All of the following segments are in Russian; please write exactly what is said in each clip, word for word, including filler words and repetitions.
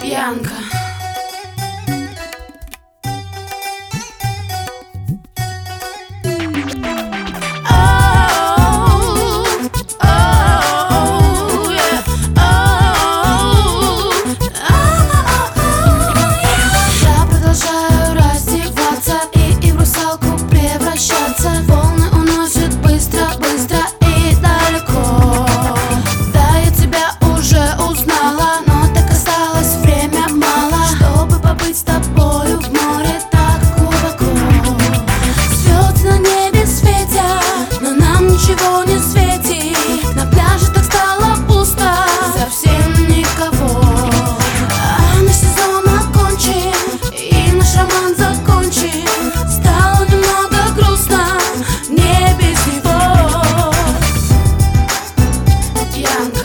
Янка. Я продолжаю раздеваться и, и в русалку превращаться. Волны уносят быстро, быстро и далеко. Да, я тебя уже узнала, но так осталось время мало, чтобы побыть с тобою в море так глубоко. Звезды на небе светят, но нам ничего не светит. На пляже так стало пусто, совсем никого. А наш сезон окончен, и наш роман закончен. Стало немного грустно, мне без него. Янка.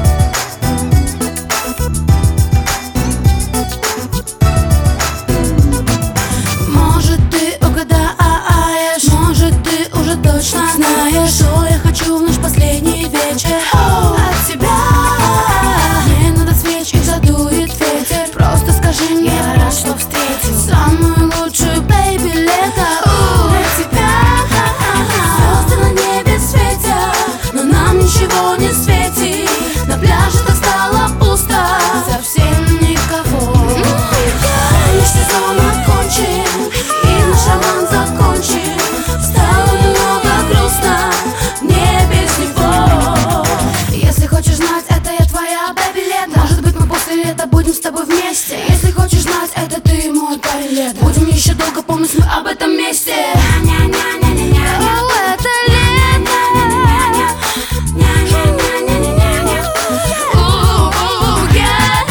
Может, ты угадаешь, может, ты уже точно знаешь, что я хочу в наш последний вечер от тебя. Мне надо свеч, их задует ветер. Просто скажи мне, я рад, что встретил самую лучшую, бэйби, лето для тебя. Звезды на небе светят, но нам ничего не светит. На пляже так стало пусто, совсем никого. Наш сезон окончен, и наш роман закончен. Стало немного грустно, мне без него. Если хочешь знать, это я твоя, бэби, лето. Может быть, мы после лета будем с тобой вместе. Если хочешь знать, это ты мой парень, лето. Будем еще долго помнить мы об этом месте. О, это лето. У-у, yeah.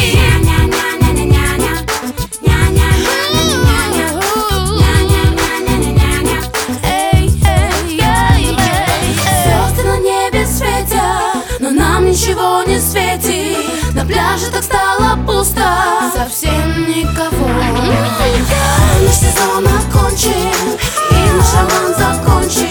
Эй, эй, эй, эй. Звезды на небе светят, но нам ничего не светит. На пляже так стало пусто, совсем никого. Наш сезон окончен, и наш роман закончен.